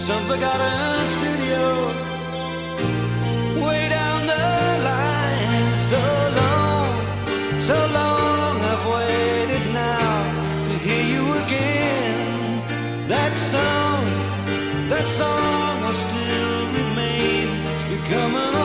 some forgotten studio, way down the line. So long I've waited now to hear you again. That song will still remain. It's becoming